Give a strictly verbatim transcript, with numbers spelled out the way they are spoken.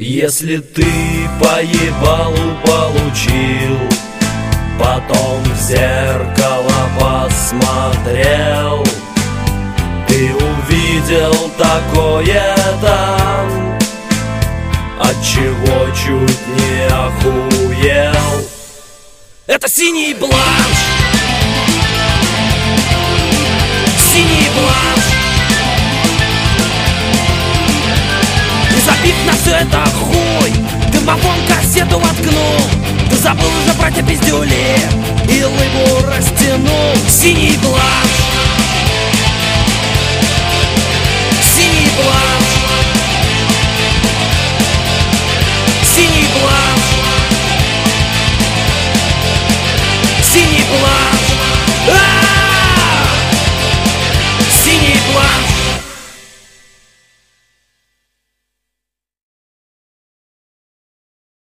Если ты поебалу получил, потом в зеркало посмотрел, ты увидел такое там, отчего чуть не охуел. Это синий бланш, синий бланш. И забив на все это хуй, дымофон кассету воткнул. Ты забыл уже про те пиздюли и лыбу растянул. Синий бланш, синий бланш, синий бланш, синий бланш, а-а-а! Синий бланш.